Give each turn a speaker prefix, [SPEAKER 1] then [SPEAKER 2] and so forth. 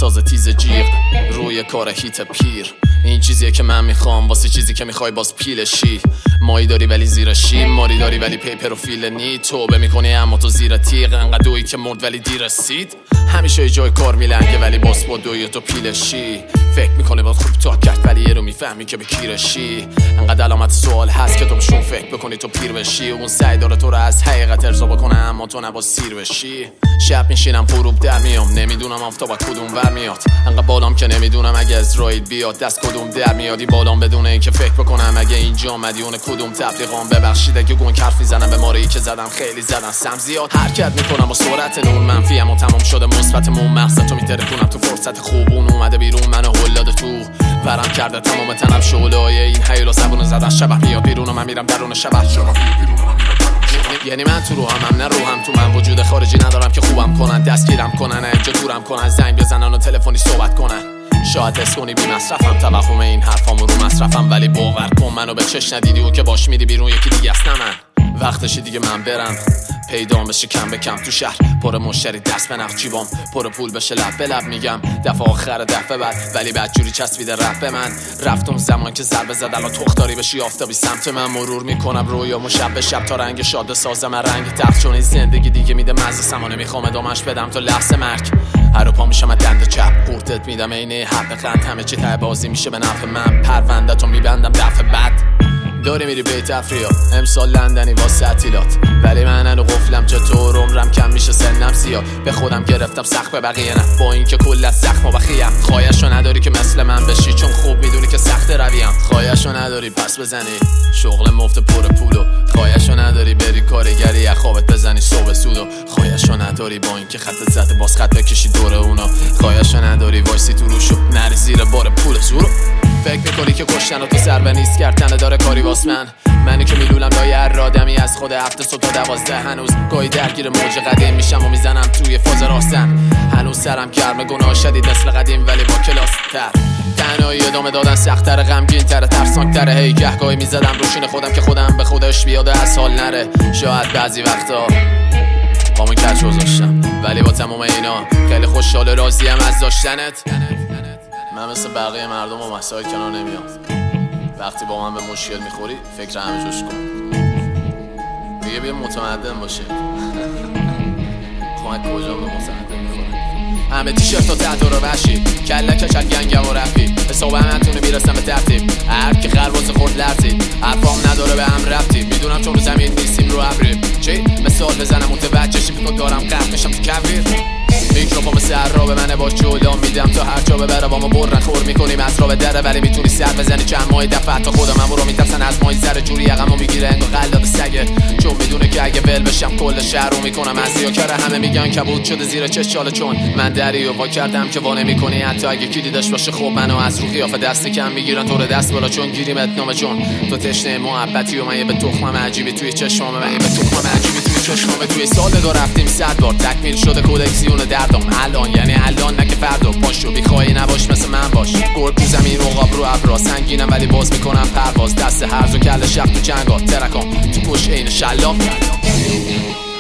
[SPEAKER 1] ساز تیز جیغ روی کار هیت پیر. این چیزیه که من میخوام واسه چیزی که میخوای باز پیلشی. مایی داری ولی زیرشی، ماری داری ولی پیپر و فیل نی. توبه میکنی اما تو زیر تیغ، انقدر دویی که مرد ولی دیر رسید. همیشه جای کار میلنگه ولی باز با دوی تو پیلشی. فکر میکنه باید خوب تا کرد ولی یه رو میفهمی که به کیرشی. انقدر علامت سوال هست که تو بهشون فکر بکنی تو پیر بشی. اون سعی داره تو رو از حقیقت ارضا بکنه اما تو نباید سیر بشی. شب میشینم غروب در میام، نمیدونم آفتاب کدوم ور میاد. انقدر بالام که نمیدونم اگه اسرائیل بیاد دست کدوم در میادی بالام بدون اینکه فکر بکنم اگه اینجا مدیون کدوم تبلیغام. ببخشید اگه گون حرف میزنم به ماری که زدم خیلی زدم سم زیاد. حرکت میکنم با سرعت نور منفی اما تمام شده مثبتمون. مقصدتو میترکونم تو فرصت خوبون اومده بیرون منو هولاد تو ورم کرده تمام تنم شعله‌های این هیولا زبونو زدن شبح میاد بیرون و من میرم درون شبح. یعنی من تو روحم نه روحم تو من. وجود خارجی ندارم که خوبم کنن دستگیرم کنن اینجا دورم کنن زنگ بزنن و تلفنی صحبت کنن. شاید حس کنی بی مصرفم توهم این حرفامو رو مصرفم ولی باور کن منو به چش ندیدی و که باش میری بیرون یکی دیگه است نه من. وقتشه دیگه من برم پیدا بشه کم به کم تو شهر پر مشتری دست به نخ جیبام پر پول بشه لب به لب میگم دفعه آخر دفعه بعد ولی بدجوری چسبیده رفت به من. رفتم زمان که ضربه زد الان تخداری بشی آفتابی سمت من. مرور میکنم رویامو شب به شب تا رنگ شاد سازم رنگ تخت چون این زندگی دیگه میده مزه سمانه میخوام ادامش بدم تا لحظه مرگ. هر پا میشم از دند چپ قورتت میدم عین حق قند همه چی ته بازی میشه به نفع من. پرونده‌تو میبندم دفعه بعد داری میری بیت افریا امسال لندنی واسه تعطیلات ولی من هنو قفلم چطور عمرم کم میشه سنم زیاد. به خودم گرفتم سخت به بقیه نه با اینکه کل از زخم و بخیم. خواهشو نداری که مثل من بشی چون خوب میدونی که سخت رویم. خواهشو نداری پس بزنی شغل مفت پر پولو. خواهشو نداری بری کارگری از خوابت بزنی صبح سودو. خواهشو نداری با اینکه خطت زده باز خط بکشی دور اونا. خواهشو نداری وایسی تو روشو نری زیر بار پول زورو. فکر میکنی که کشتن و تو سر به نیست کردن داره کاری واس منی که میلولم لای هر آدمی از خود 7 صبح تا 12. هنوز گاهی درگیر موج قدیم میشم و میزنم توی فاز راستن. هنوز سرم گرم گناه شدید مثل قدیم ولی با کلاس تر. تنهایی ادامه دادن سخت‌تر غمگین تر ترسناک‌تر. هی گهگاهی میزدم روشین خودم که خودم به خودش بیاده از حال نره. شاید بعضی وقتا پامون کج گذاشتم ولی با تمام اینا خیلی خوشحال راضیم از داشتنت. من مثل بقیه مردم و مسائل کنار نمیام. وقتی با من به مشکل میخوری فکر همه جوش کن. میگه بیا متمدن باشه. خواهد کجا به متمدن میخوره. همه تیشرت و تحت رو وشی کله کشت گنگه و رفی حساب همتونه میرسم به ترتیب. هر که خرواز خورد لرزید حرفام نداره به هم رفتی. میدونم چون رو زمین نیستیم رو ابریم چی؟ مثال بزنم متوجه شی فکر دارم قرد میشم تو کویر. میکروفون سر را به منه با جولا میدم تا هر جا ببره با ما برن خور میکنیم از را به دره ولی میتونی سر بزنی چند ماه دفعه تا خودم هم رو میترسن از مای زر جوری یقمو میگیره انگار قلاب سگه چون میدونه که اگه ول بشم کل شهر رو میکنم از ریاکاره. همه میگن کبود شده زیر چشاله چون من دریو وا کردم که وا نمیکنی حتی اگه کی دیدش باشه. خب منو از رو قیافه دست کم میگیرن تو رو دست بالا چون گیریم اتنامه چون تو تشنه محبتی و من یه به تخمم عجیبی توی چشمام. من یه به تخمم عجیبی توی چشمام. توی سال دو رفتیم 100 بار تکمیل شده کلکسیون دردم الان یعنی الان نه که فردا. پاشو بیخوایی نباش مثل من باش. گرگ تو زمین عقاب رو ابرا سنگینم ولی باز میکنم پرواز. دست هرز و کله شب تو جنگات ترکام تو پشت عین شلاق.